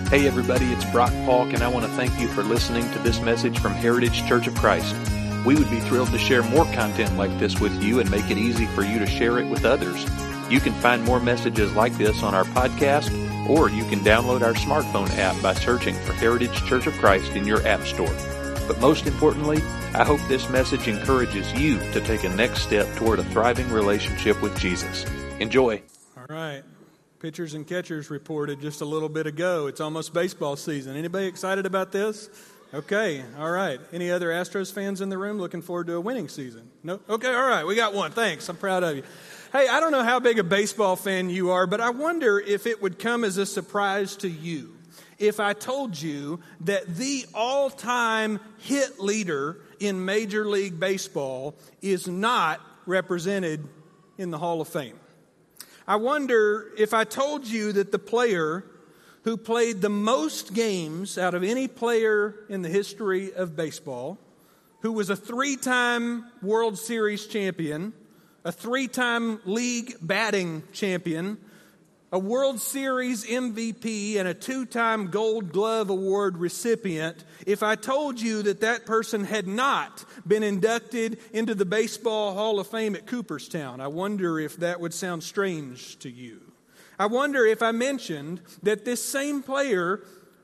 Hey everybody, it's Brock Paulk, and I want to thank you for listening to this message from Heritage Church of Christ. We would be thrilled to share more content like this with you and make it easy for you to share it with others. You can find more messages like this on our podcast, or you can download our smartphone app by searching for Heritage Church of Christ in your app store. But most importantly, I hope this message encourages you to take a next step toward a thriving relationship with Jesus. Enjoy. All right. Pitchers and catchers reported just a little bit ago. It's almost baseball season. Anybody excited about this? Okay, all right. Any other Astros fans in the room looking forward to a winning season? No? Okay, all right. We got one. Thanks. I'm proud of you. Hey, I don't know how big a baseball fan you are, but I wonder if it would come as a surprise to you if I told you that the all-time hit leader in Major League Baseball is not represented in the Hall of Fame. I wonder if I told you that the player who played the most games out of any player in the history of baseball, who was a 3-time World Series champion, a 3-time league batting champion, a World Series MVP, and a 2-time Gold Glove Award recipient, if I told you that that person had not been inducted into the Baseball Hall of Fame at Cooperstown, I wonder if that would sound strange to you. I wonder if I mentioned that this same player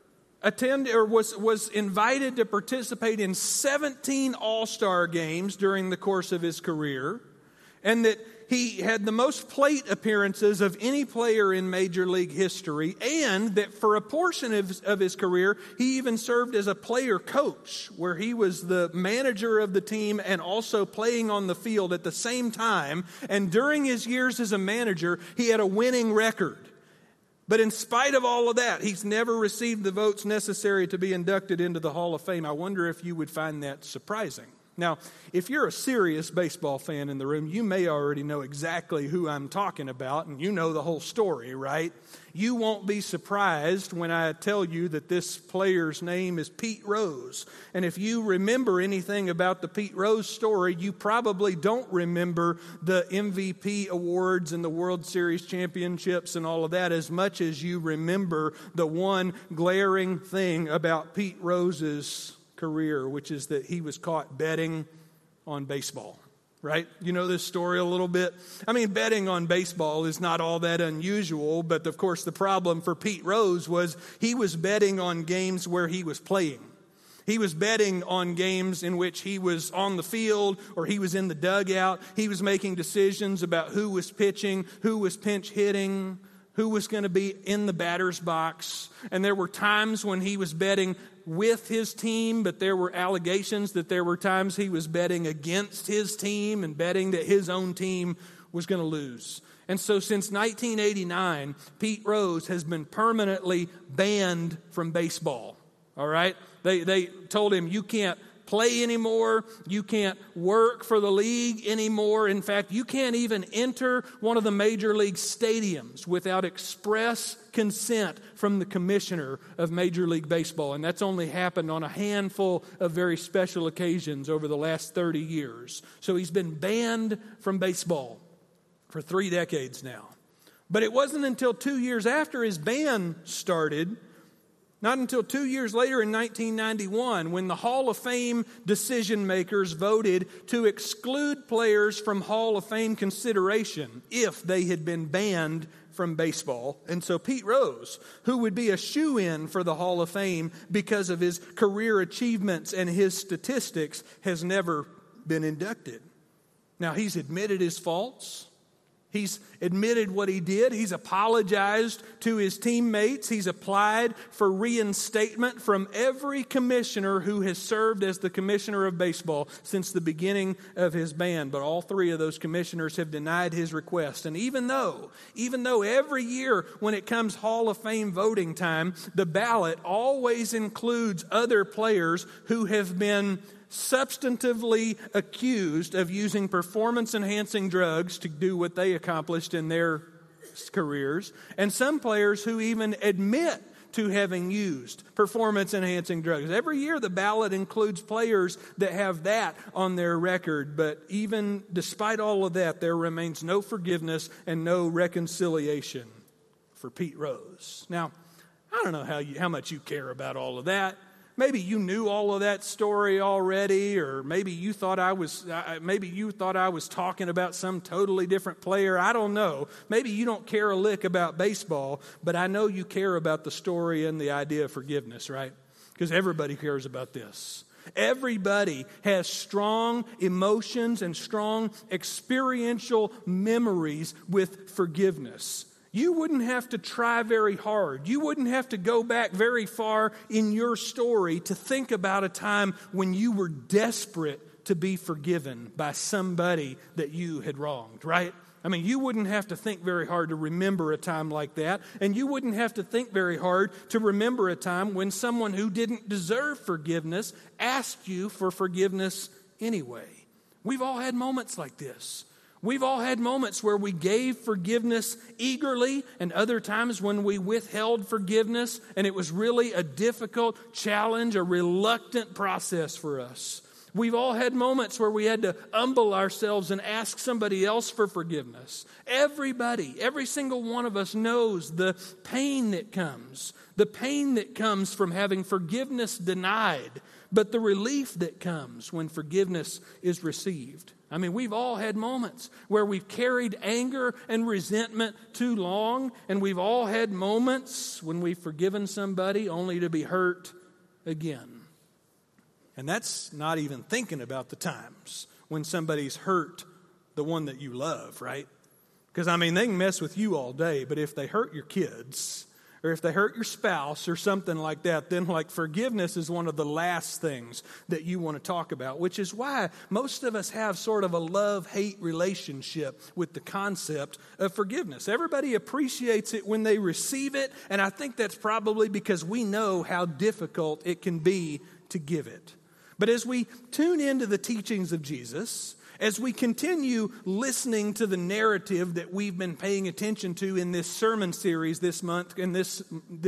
was invited to participate in 17 All-Star games during the course of his career, and that he had the most plate appearances of any player in Major League history, and that for a portion of his career, he even served as a player coach, where he was the manager of the team and also playing on the field at the same time. And during his years as a manager, he had a winning record. But in spite of all of that, he's never received the votes necessary to be inducted into the Hall of Fame. I wonder if you would find that surprising. Now, if you're a serious baseball fan in the room, you may already know exactly who I'm talking about, and you know the whole story, right? You won't be surprised when I tell you that this player's name is Pete Rose. And if you remember anything about the Pete Rose story, you probably don't remember the MVP awards and the World Series championships and all of that as much as you remember the one glaring thing about Pete Rose's career, which is that he was caught betting on baseball, right? You know this story a little bit? I mean, betting on baseball is not all that unusual, but of course the problem for Pete Rose was he was betting on games where he was playing. He was betting on games in which he was on the field or he was in the dugout. He was making decisions about who was pitching, who was pinch hitting, who was going to be in the batter's box. And there were times when he was betting with his team, but there were allegations that there were times he was betting against his team and betting that his own team was going to lose. And so since 1989, Pete Rose has been permanently banned from baseball. All right? They told him, you can't play anymore. You can't work for the league anymore. In fact, you can't even enter one of the major league stadiums without express consent from the commissioner of Major League Baseball. And that's only happened on a handful of very special occasions over the last 30 years. So he's been banned from baseball for 3 decades now. But it wasn't until 2 years after his ban started, not until 2 years later in 1991, when the Hall of Fame decision makers voted to exclude players from Hall of Fame consideration if they had been banned from baseball. And so Pete Rose, who would be a shoo-in for the Hall of Fame because of his career achievements and his statistics, has never been inducted. Now, he's admitted his faults. He's admitted what he did. He's apologized to his teammates. He's applied for reinstatement from every commissioner who has served as the commissioner of baseball since the beginning of his ban. But all 3 of those commissioners have denied his request. And even though every year when it comes Hall of Fame voting time, the ballot always includes other players who have been substantively accused of using performance-enhancing drugs to do what they accomplished in their careers, and some players who even admit to having used performance-enhancing drugs. Every year the ballot includes players that have that on their record, but even despite all of that, there remains no forgiveness and no reconciliation for Pete Rose. Now, I don't know how much you care about all of that. Maybe you knew all of that story already, or maybe you thought I was talking about some totally different player. I don't know. Maybe you don't care a lick about baseball, but I know you care about the story and the idea of forgiveness, right? Because everybody cares about this. Everybody has strong emotions and strong experiential memories with forgiveness. You wouldn't have to try very hard. You wouldn't have to go back very far in your story to think about a time when you were desperate to be forgiven by somebody that you had wronged, right? I mean, you wouldn't have to think very hard to remember a time like that, and you wouldn't have to think very hard to remember a time when someone who didn't deserve forgiveness asked you for forgiveness anyway. We've all had moments like this. We've all had moments where we gave forgiveness eagerly, and other times when we withheld forgiveness, and it was really a difficult challenge, a reluctant process for us. We've all had moments where we had to humble ourselves and ask somebody else for forgiveness. Everybody, every single one of us knows the pain that comes from having forgiveness denied, but the relief that comes when forgiveness is received. I mean, we've all had moments where we've carried anger and resentment too long, and we've all had moments when we've forgiven somebody only to be hurt again. And that's not even thinking about the times when somebody's hurt the one that you love, right? Because, I mean, they can mess with you all day, but if they hurt your kids, or if they hurt your spouse or something like that, then like forgiveness is one of the last things that you want to talk about, which is why most of us have sort of a love-hate relationship with the concept of forgiveness. Everybody appreciates it when they receive it, and I think that's probably because we know how difficult it can be to give it. But as we tune into the teachings of Jesus, as we continue listening to the narrative that we've been paying attention to in this sermon series this month and this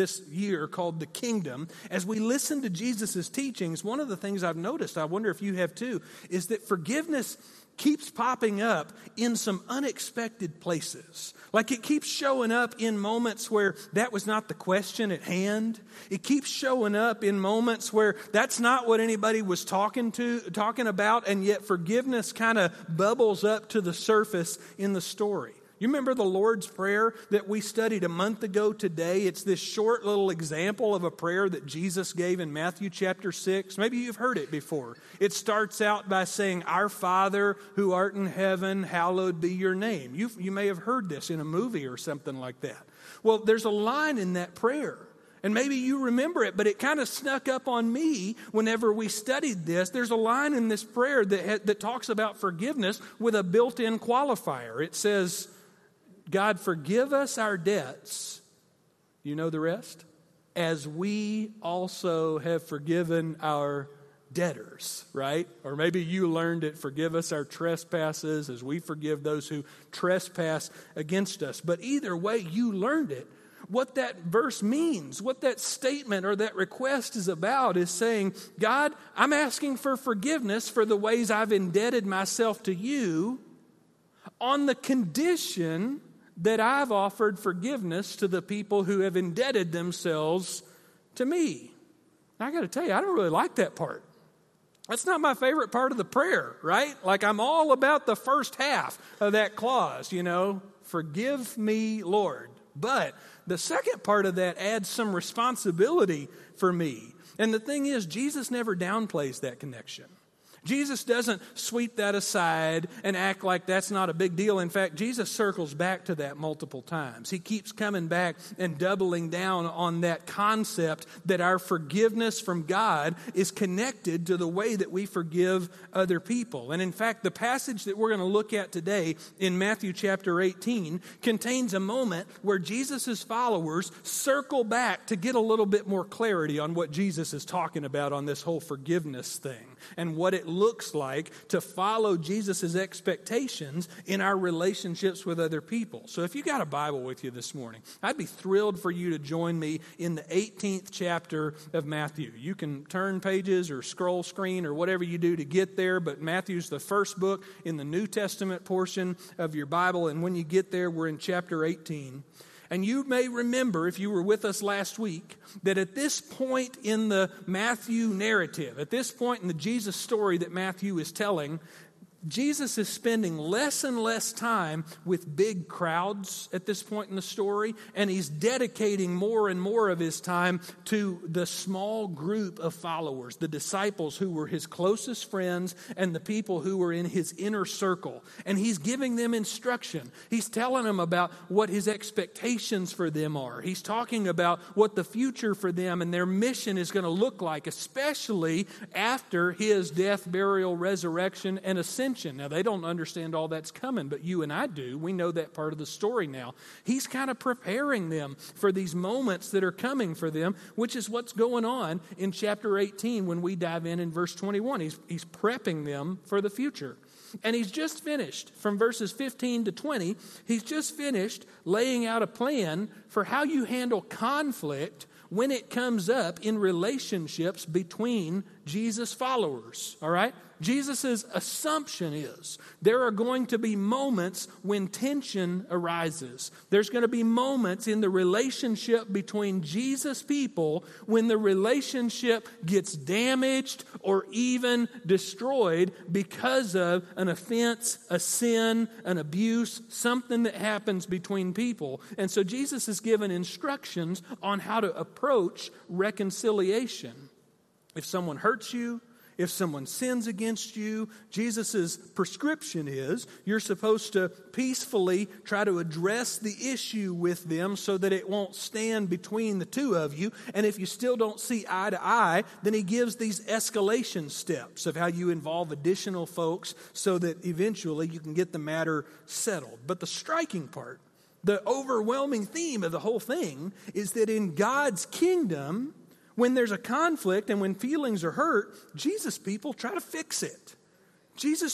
year called The Kingdom, as we listen to Jesus' teachings, one of the things I've noticed, I wonder if you have too, is that forgiveness keeps popping up in some unexpected places. Like it keeps showing up in moments where that was not the question at hand. It keeps showing up in moments where that's not what anybody was talking about, and yet forgiveness kind of bubbles up to the surface in the story. You remember the Lord's Prayer that we studied a month ago today? It's this short little example of a prayer that Jesus gave in Matthew chapter 6. Maybe you've heard it before. It starts out by saying, "Our Father who art in heaven, hallowed be your name." You may have heard this in a movie or something like that. Well, there's a line in that prayer. And maybe you remember it, but it kind of snuck up on me whenever we studied this. There's a line in this prayer that talks about forgiveness with a built-in qualifier. It says, "God, forgive us our debts," you know the rest, "as we also have forgiven our debtors," right? Or maybe you learned it, "Forgive us our trespasses as we forgive those who trespass against us." But either way you learned it, what that verse means, what that statement or that request is about is saying, God, I'm asking for forgiveness for the ways I've indebted myself to you on the condition that I've offered forgiveness to the people who have indebted themselves to me. I got to tell you, I don't really like that part. That's not my favorite part of the prayer, right? Like I'm all about the first half of that clause, forgive me, Lord. But the second part of that adds some responsibility for me. And the thing is, Jesus never downplays that connection. Jesus doesn't sweep that aside and act like that's not a big deal. In fact, Jesus circles back to that multiple times. He keeps coming back and doubling down on that concept that our forgiveness from God is connected to the way that we forgive other people. And in fact, the passage that we're going to look at today in Matthew chapter 18 contains a moment where Jesus' followers circle back to get a little bit more clarity on what Jesus is talking about on this whole forgiveness thing and what it looks like to follow Jesus' expectations in our relationships with other people. So if you got a Bible with you this morning, I'd be thrilled for you to join me in the 18th chapter of Matthew. You can turn pages or scroll screen or whatever you do to get there, but Matthew's the first book in the New Testament portion of your Bible, and when you get there, we're in chapter 18. And you may remember, if you were with us last week, that at this point in the Matthew narrative, at this point in the Jesus story that Matthew is telling, Jesus is spending less and less time with big crowds at this point in the story, and he's dedicating more and more of his time to the small group of followers, the disciples who were his closest friends and the people who were in his inner circle. And he's giving them instruction. He's telling them about what his expectations for them are. He's talking about what the future for them and their mission is going to look like, especially after his death, burial, resurrection, and ascension. Now, they don't understand all that's coming, but you and I do. We know that part of the story now. He's kind of preparing them for these moments that are coming for them, which is what's going on in chapter 18 when we dive in verse 21. He's prepping them for the future. And he's just finished, from verses 15 to 20, he's just finished laying out a plan for how you handle conflict when it comes up in relationships between Jesus followers, all right? Jesus' assumption is there are going to be moments when tension arises. There's going to be moments in the relationship between Jesus people when the relationship gets damaged or even destroyed because of an offense, a sin, an abuse, something that happens between people. And so Jesus is given instructions on how to approach reconciliation. If someone hurts you, if someone sins against you, Jesus' prescription is you're supposed to peacefully try to address the issue with them so that it won't stand between the two of you. And if you still don't see eye to eye, then he gives these escalation steps of how you involve additional folks so that eventually you can get the matter settled. But the striking part, the overwhelming theme of the whole thing is that in God's kingdom, when there's a conflict and when feelings are hurt, Jesus people try to fix it. Jesus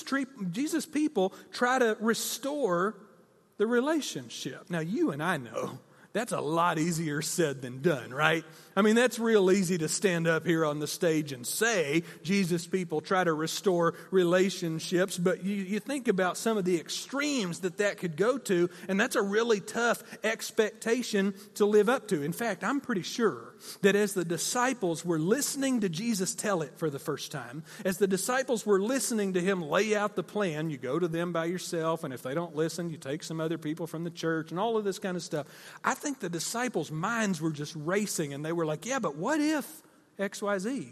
people try to restore the relationship. Now, you and I know that's a lot easier said than done, right? I mean, that's real easy to stand up here on the stage and say, Jesus people try to restore relationships, but you think about some of the extremes that could go to, and that's a really tough expectation to live up to. In fact, I'm pretty sure that as the disciples were listening to Jesus tell it for the first time, as the disciples were listening to him lay out the plan, you go to them by yourself, and if they don't listen, you take some other people from the church and all of this kind of stuff. I think the disciples' minds were just racing, and they were like, yeah, but what if XYZ?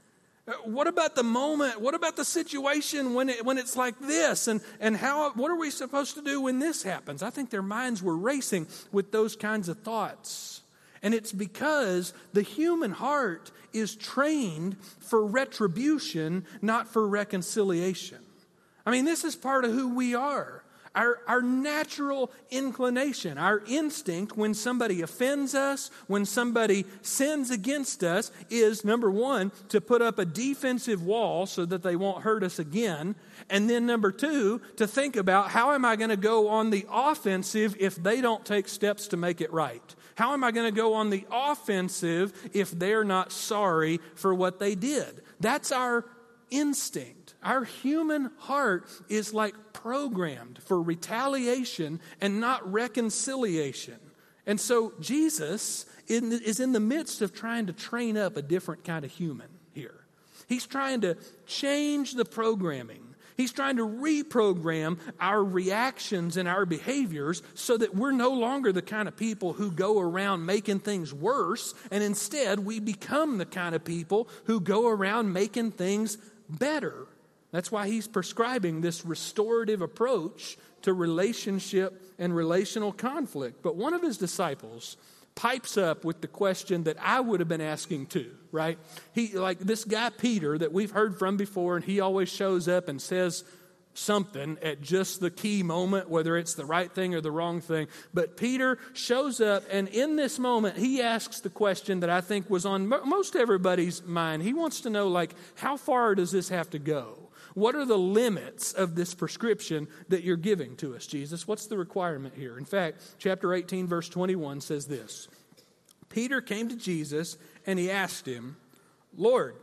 What about the moment? What about the situation when it's like this? And what are we supposed to do when this happens? I think their minds were racing with those kinds of thoughts. And it's because the human heart is trained for retribution, not for reconciliation. I mean, this is part of who we are. Our natural inclination, our instinct when somebody offends us, when somebody sins against us, is, number one, to put up a defensive wall so that they won't hurt us again. And then number two, to think about how am I going to go on the offensive if they don't take steps to make it right? How am I going to go on the offensive if they're not sorry for what they did? That's our instinct. Our human heart is like programmed for retaliation and not reconciliation. And so Jesus is in the midst of trying to train up a different kind of human here. He's trying to change the programming. He's trying to reprogram our reactions and our behaviors so that we're no longer the kind of people who go around making things worse, and instead we become the kind of people who go around making things better. That's why he's prescribing this restorative approach to relationship and relational conflict. But one of his disciples pipes up with the question that I would have been asking too, right? He, like this guy Peter that we've heard from before, and he always shows up and says something at just the key moment, whether it's the right thing or the wrong thing. But Peter shows up, and in this moment, he asks the question that I think was on most everybody's mind. He wants to know, like, how far does this have to go? What are the limits of this prescription that you're giving to us, Jesus? What's the requirement here? In fact, chapter 18, verse 21 says this. Peter came to Jesus and he asked him, Lord,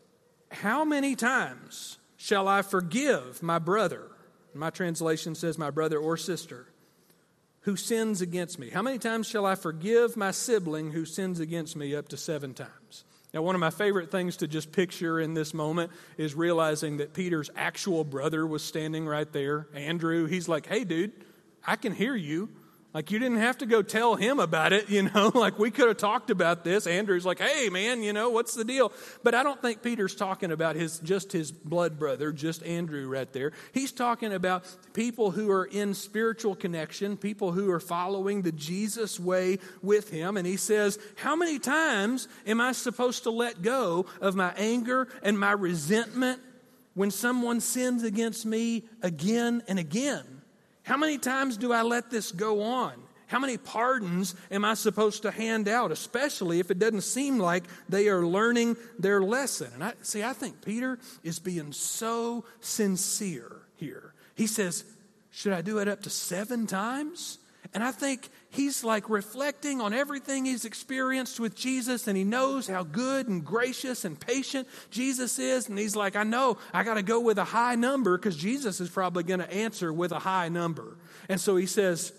how many times shall I forgive my brother? My translation says my brother or sister who sins against me? How many times shall I forgive my sibling who sins against me? Up to 7 times. Now, one of my favorite things to just picture in this moment is realizing that Peter's actual brother was standing right there, Andrew. He's like, hey, dude, I can hear you. Like, you didn't have to go tell him about it, Like, we could have talked about this. Andrew's like, hey, man, what's the deal? But I don't think Peter's talking about just his blood brother, just Andrew right there. He's talking about people who are in spiritual connection, people who are following the Jesus way with him. And he says, how many times am I supposed to let go of my anger and my resentment when someone sins against me again and again? How many times do I let this go on? How many pardons am I supposed to hand out, especially if it doesn't seem like they are learning their lesson? And I think Peter is being so sincere here. He says, should I do it up to 7 times? And I think he's like reflecting on everything he's experienced with Jesus, and he knows how good and gracious and patient Jesus is. And he's like, I know I got to go with a high number because Jesus is probably going to answer with a high number. And so he says,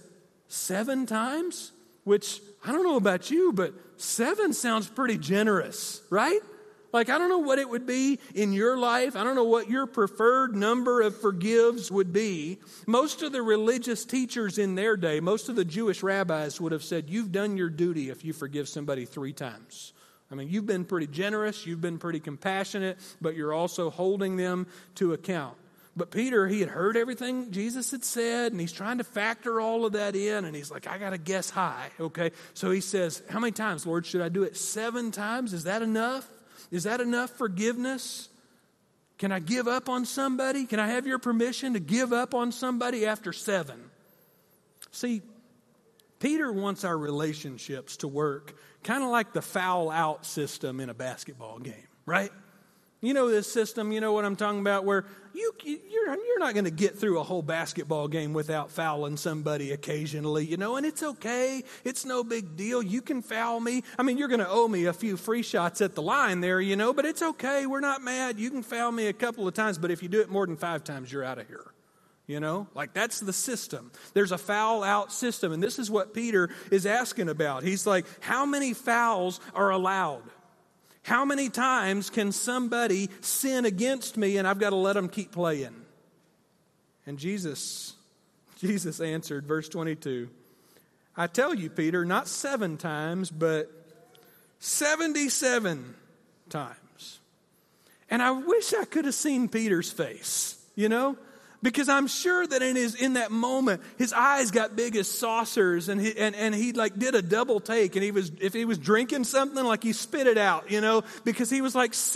7 times? Which, I don't know about you, but 7 sounds pretty generous, right? Like, I don't know what it would be in your life. I don't know what your preferred number of forgives would be. Most of the religious teachers in their day, most of the Jewish rabbis would have said, you've done your duty if you forgive somebody 3 times. I mean, you've been pretty generous, you've been pretty compassionate, but you're also holding them to account. But Peter, he had heard everything Jesus had said, and he's trying to factor all of that in, and he's like, I got to guess high, okay? So he says, how many times, Lord, should I do it 7 times? Is that enough? Is that enough forgiveness? Can I give up on somebody? Can I have your permission to give up on somebody after 7? See, Peter wants our relationships to work kind of like the foul out system in a basketball game, right? You know this system, you know what I'm talking about, where you're not going to get through a whole basketball game without fouling somebody occasionally, and it's okay. It's no big deal. You can foul me. I mean, you're going to owe me a few free shots at the line there, but it's okay. We're not mad. You can foul me a couple of times, but if you do it more than 5 times, you're out of here. Like that's the system. There's a foul out system, and this is what Peter is asking about. He's like, how many fouls are allowed? How many times can somebody sin against me and I've got to let them keep playing? And Jesus answered, verse 22, I tell you, Peter, not 7 times, but 77 times. And I wish I could have seen Peter's face, because I'm sure that in that moment, his eyes got big as saucers, and he like did a double take, and if he was drinking something, like he spit it out, because he was like,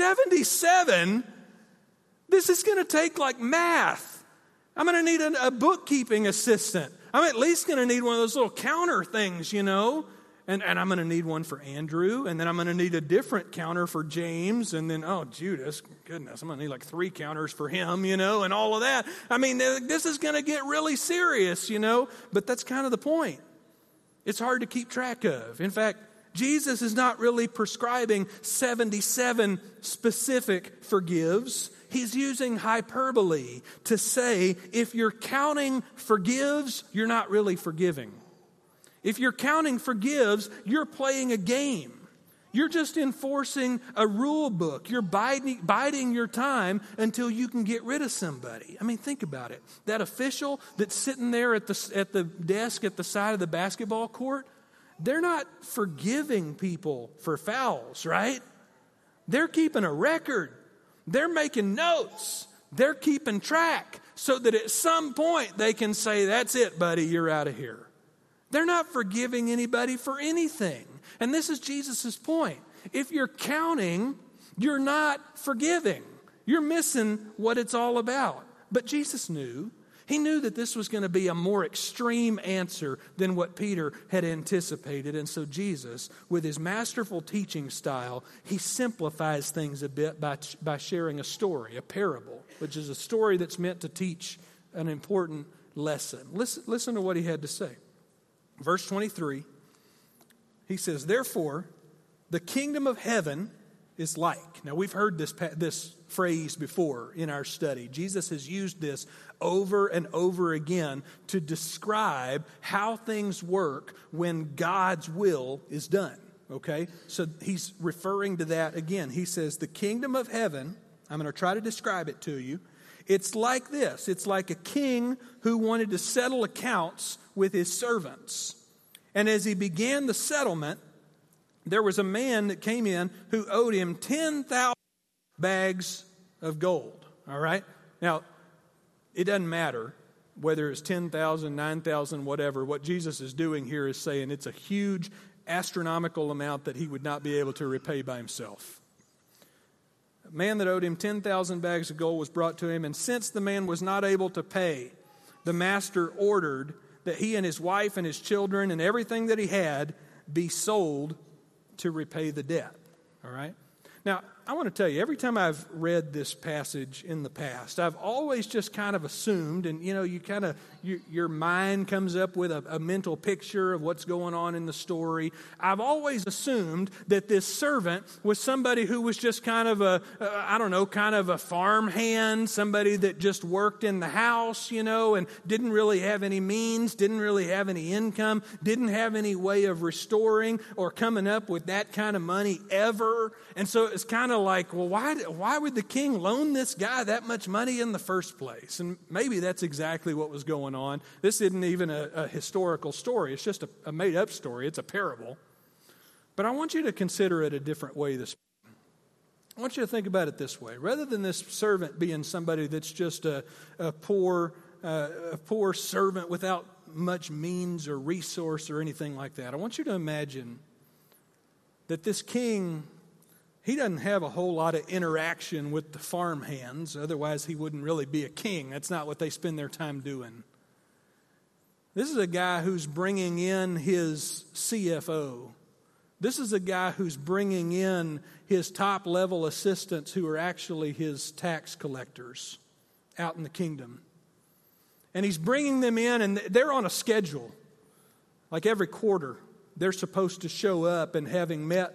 77? This is going to take like math. I'm going to need a bookkeeping assistant. I'm at least going to need one of those little counter things, And I'm going to need one for Andrew, and then I'm going to need a different counter for James, and then, Judas, goodness, I'm going to need like 3 counters for him, and all of that. I mean, this is going to get really serious, but that's kind of the point. It's hard to keep track of. In fact, Jesus is not really prescribing 77 specific forgives. He's using hyperbole to say, if you're counting forgives, you're not really forgiving. If you're counting forgives, you're playing a game. You're just enforcing a rule book. You're biding your time until you can get rid of somebody. I mean, think about it. That official that's sitting there at the desk at the side of the basketball court, they're not forgiving people for fouls, right? They're keeping a record. They're making notes. They're keeping track so that at some point they can say, that's it, buddy, you're out of here. They're not forgiving anybody for anything. And this is Jesus' point. If you're counting, you're not forgiving. You're missing what it's all about. But Jesus knew. He knew that this was going to be a more extreme answer than what Peter had anticipated. And so Jesus, with his masterful teaching style, he simplifies things a bit by sharing a story, a parable, which is a story that's meant to teach an important lesson. Listen to what he had to say. Verse 23, he says, therefore, the kingdom of heaven is like. Now, we've heard this phrase before in our study. Jesus has used this over and over again to describe how things work when God's will is done. Okay? So he's referring to that again. He says, the kingdom of heaven, I'm going to try to describe it to you. It's like this. It's like a king who wanted to settle accounts with his servants. And as he began the settlement, there was a man that came in who owed him 10,000 bags of gold. All right? Now, it doesn't matter whether it's 10,000, 9,000, whatever. What Jesus is doing here is saying it's a huge astronomical amount that he would not be able to repay by himself. A man that owed him 10,000 bags of gold was brought to him, and since the man was not able to pay, the master ordered that he and his wife and his children and everything that he had be sold to repay the debt. All right? Now, I want to tell you, every time I've read this passage in the past, I've always just kind of assumed, and your mind comes up with a mental picture of what's going on in the story. I've always assumed that this servant was somebody who was just kind of a farmhand, somebody that just worked in the house, and didn't really have any means, didn't really have any income, didn't have any way of restoring or coming up with that kind of money ever. And so it's kind of like, well, why would the king loan this guy that much money in the first place? And maybe that's exactly what was going on. This isn't even a historical story. It's just a made-up story. It's a parable. But I want you to consider it a different way this morning. I want you to think about it this way. Rather than this servant being somebody that's just a poor servant without much means or resource or anything like that, I want you to imagine that this king, he doesn't have a whole lot of interaction with the farmhands. Otherwise, he wouldn't really be a king. That's not what they spend their time doing. This is a guy who's bringing in his CFO. This is a guy who's bringing in his top-level assistants who are actually his tax collectors out in the kingdom. And he's bringing them in, and they're on a schedule. Like every quarter, they're supposed to show up, and having met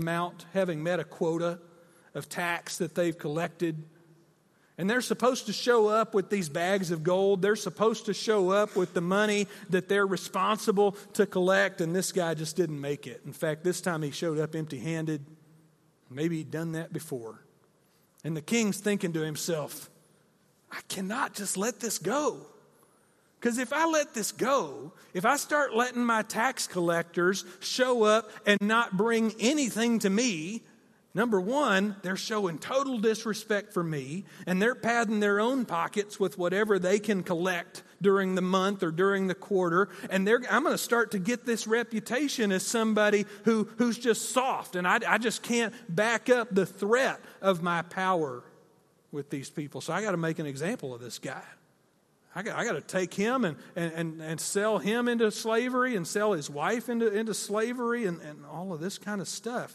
a quota of tax that they've collected. And they're supposed to show up with these bags of gold. They're supposed to show up with the money that they're responsible to collect. And this guy just didn't make it. In fact, this time he showed up empty-handed. Maybe he'd done that before. And the king's thinking to himself, I cannot just let this go. Because if I let this go, if I start letting my tax collectors show up and not bring anything to me, number one, they're showing total disrespect for me, and they're padding their own pockets with whatever they can collect during the month or during the quarter, and I'm going to start to get this reputation as somebody who's just soft, and I just can't back up the threat of my power with these people. So I got to make an example of this guy. I got to take him and sell him into slavery and sell his wife into slavery and all of this kind of stuff.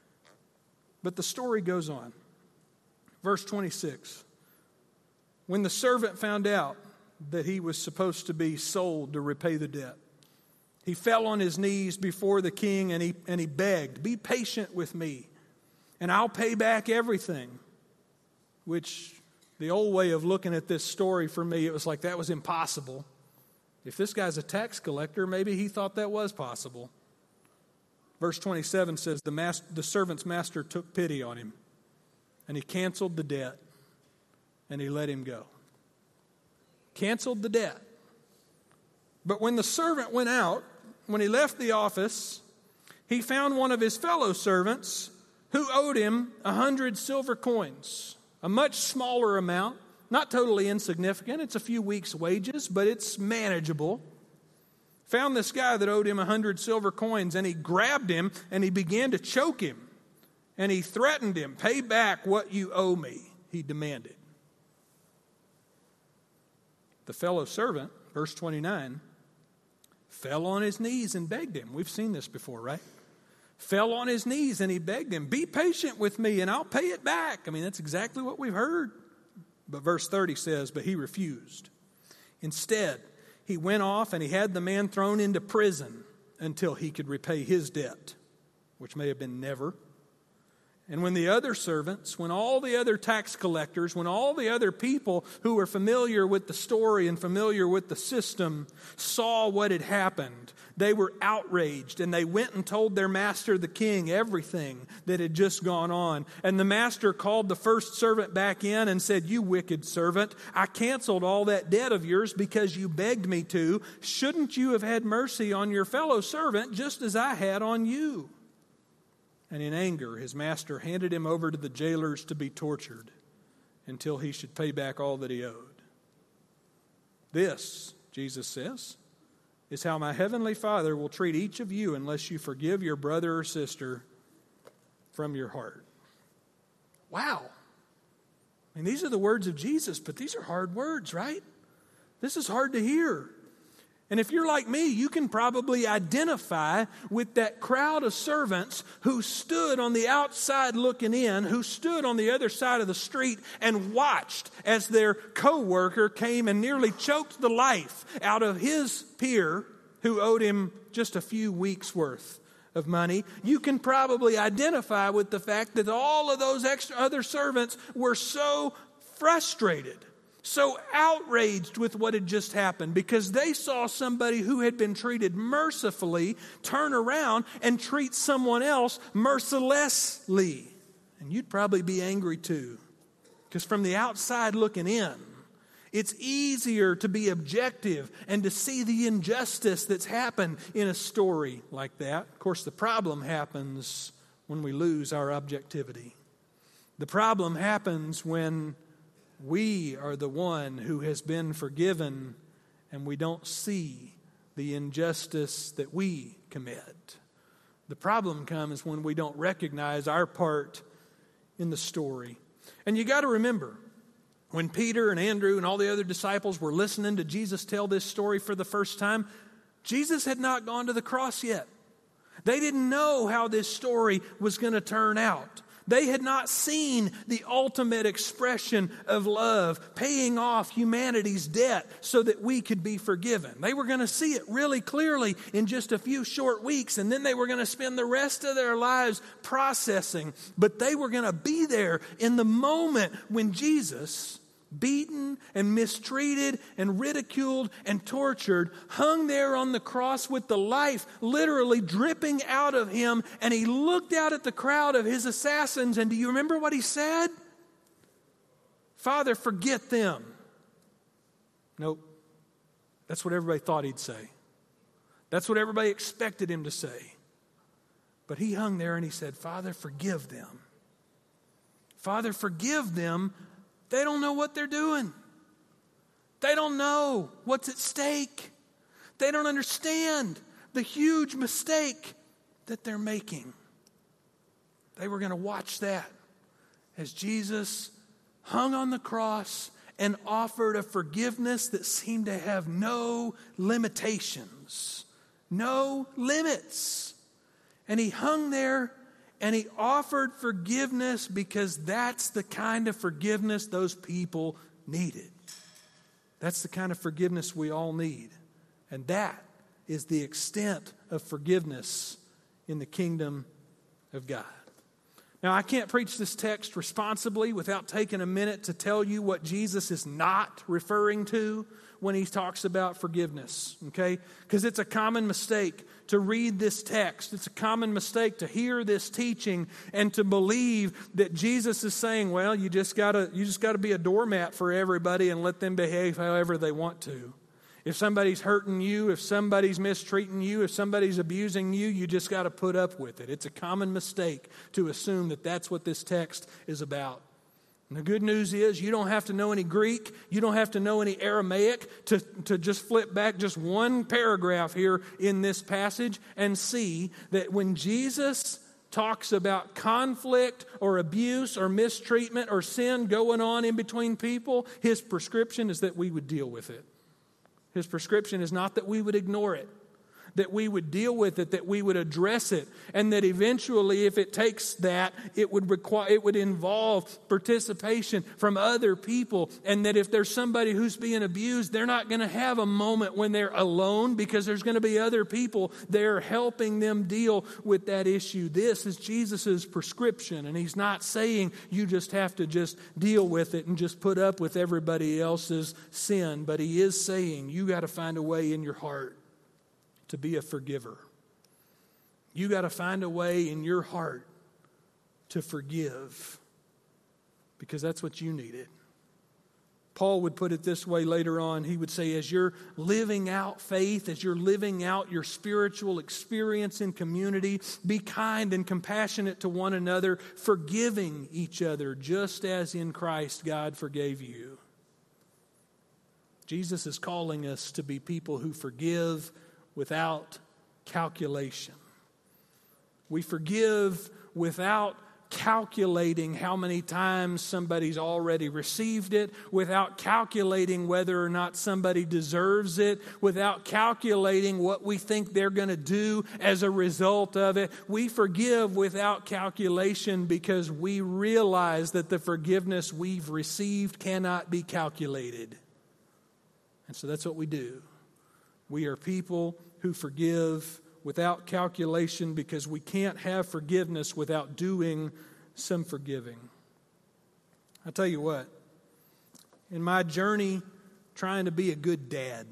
But the story goes on. Verse 26. When the servant found out that he was supposed to be sold to repay the debt, he fell on his knees before the king and he begged, be patient with me and I'll pay back everything. Which, the old way of looking at this story for me, it was like that was impossible. If this guy's a tax collector, maybe he thought that was possible. Verse 27 says, the servant's master took pity on him, and he canceled the debt, and he let him go. Canceled the debt. But when the servant went out, when he left the office, he found one of his fellow servants who owed him 100 silver coins. A much smaller amount, not totally insignificant. It's a few weeks' wages, but it's manageable. Found this guy that owed him 100 silver coins, and he grabbed him, and he began to choke him. And he threatened him, pay back what you owe me, he demanded. The fellow servant, verse 29, fell on his knees and begged him. We've seen this before, right? Fell on his knees and he begged him, be patient with me and I'll pay it back. I mean, that's exactly what we've heard. But verse 30 says, but he refused. Instead, he went off and he had the man thrown into prison until he could repay his debt, which may have been never. And when the other servants, when all the other tax collectors, when all the other people who were familiar with the story and familiar with the system saw what had happened, they were outraged, and they went and told their master, the king, everything that had just gone on. And the master called the first servant back in and said, "You wicked servant, I canceled all that debt of yours because you begged me to. Shouldn't you have had mercy on your fellow servant just as I had on you?" And in anger, his master handed him over to the jailers to be tortured until he should pay back all that he owed. This, Jesus says, is how my heavenly Father will treat each of you unless you forgive your brother or sister from your heart. Wow. I mean, these are the words of Jesus, but these are hard words, right? This is hard to hear. And if you're like me, you can probably identify with that crowd of servants who stood on the outside looking in, who stood on the other side of the street and watched as their co-worker came and nearly choked the life out of his peer who owed him just a few weeks' worth of money. You can probably identify with the fact that all of those other servants were so frustrated, so outraged with what had just happened, because they saw somebody who had been treated mercifully turn around and treat someone else mercilessly. And you'd probably be angry too, because from the outside looking in, it's easier to be objective and to see the injustice that's happened in a story like that. Of course, the problem happens when we lose our objectivity. The problem happens when we are the one who has been forgiven and we don't see the injustice that we commit. The problem comes when we don't recognize our part in the story. And you got to remember, when Peter and Andrew and all the other disciples were listening to Jesus tell this story for the first time, Jesus had not gone to the cross yet. They didn't know how this story was going to turn out. They had not seen the ultimate expression of love, paying off humanity's debt so that we could be forgiven. They were going to see it really clearly in just a few short weeks, and then they were going to spend the rest of their lives processing. But they were going to be there in the moment when Jesus, beaten and mistreated and ridiculed and tortured, hung there on the cross with the life literally dripping out of him, and he looked out at the crowd of his assassins, and do you remember what he said? "Father, forget them." Nope. That's what everybody thought he'd say. That's what everybody expected him to say. But he hung there and he said, "Father, forgive them. Father, forgive them. They don't know what they're doing. They don't know what's at stake. They don't understand the huge mistake that they're making." They were going to watch that as Jesus hung on the cross and offered a forgiveness that seemed to have no limitations, no limits. And he hung there and he offered forgiveness because that's the kind of forgiveness those people needed. That's the kind of forgiveness we all need. And that is the extent of forgiveness in the kingdom of God. Now, I can't preach this text responsibly without taking a minute to tell you what Jesus is not referring to when he talks about forgiveness, okay? Because it's a common mistake to read this text. It's a common mistake to hear this teaching and to believe that Jesus is saying, well, you just gotta be a doormat for everybody and let them behave however they want to. If somebody's hurting you, if somebody's mistreating you, if somebody's abusing you, you just got to put up with it. It's a common mistake to assume that that's what this text is about. And the good news is you don't have to know any Greek. You don't have to know any Aramaic to just flip back just one paragraph here in this passage and see that when Jesus talks about conflict or abuse or mistreatment or sin going on in between people, his prescription is that we would deal with it. His prescription is not that we would ignore it, that we would deal with it, that we would address it, and that eventually, if it takes that, it would involve participation from other people, and that if there's somebody who's being abused, they're not going to have a moment when they're alone, because there's going to be other people there helping them deal with that issue. This is Jesus' prescription, and he's not saying you just have to just deal with it and just put up with everybody else's sin, but he is saying you got to find a way in your heart to be a forgiver. You got to find a way in your heart to forgive, because that's what you needed. Paul would put it this way later on. He would say, as you're living out faith, as you're living out your spiritual experience in community, be kind and compassionate to one another, forgiving each other, just as in Christ God forgave you. Jesus is calling us to be people who forgive without calculation. We forgive without calculating how many times somebody's already received it, without calculating whether or not somebody deserves it, without calculating what we think they're going to do as a result of it. We forgive without calculation because we realize that the forgiveness we've received cannot be calculated. And so that's what we do. We are people who forgive without calculation, because we can't have forgiveness without doing some forgiving. I tell you what, in my journey trying to be a good dad,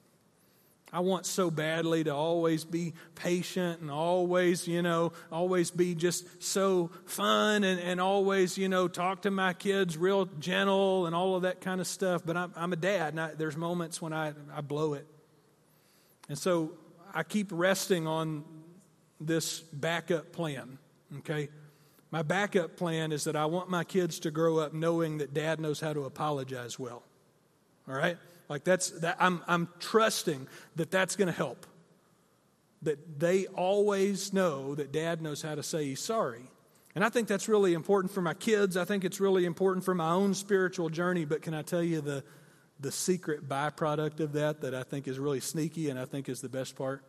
I want so badly to always be patient and always be just so fun and always, talk to my kids real gentle and all of that kind of stuff. But I'm a dad, and there's moments when I blow it. And so I keep resting on this backup plan, okay? My backup plan is that I want my kids to grow up knowing that Dad knows how to apologize well, all right? Like I'm trusting that that's going to help, that they always know that Dad knows how to say he's sorry. And I think that's really important for my kids. I think it's really important for my own spiritual journey. But can I tell you the secret byproduct of that I think is really sneaky and I think is the best part,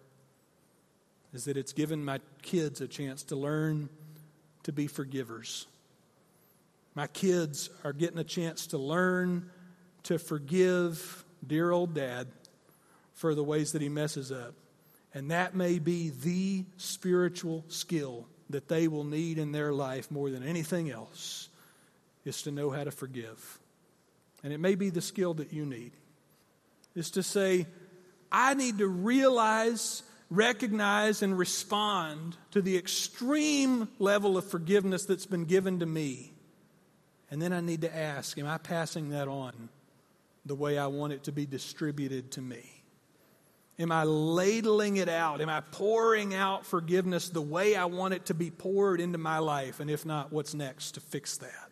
is that it's given my kids a chance to learn to be forgivers. My kids are getting a chance to learn to forgive dear old Dad for the ways that he messes up. And that may be the spiritual skill that they will need in their life more than anything else, is to know how to forgive. And it may be the skill that you need, is to say, I need to realize, recognize, and respond to the extreme level of forgiveness that's been given to me. And then I need to ask, am I passing that on the way I want it to be distributed to me? Am I ladling it out? Am I pouring out forgiveness the way I want it to be poured into my life? And if not, what's next to fix that?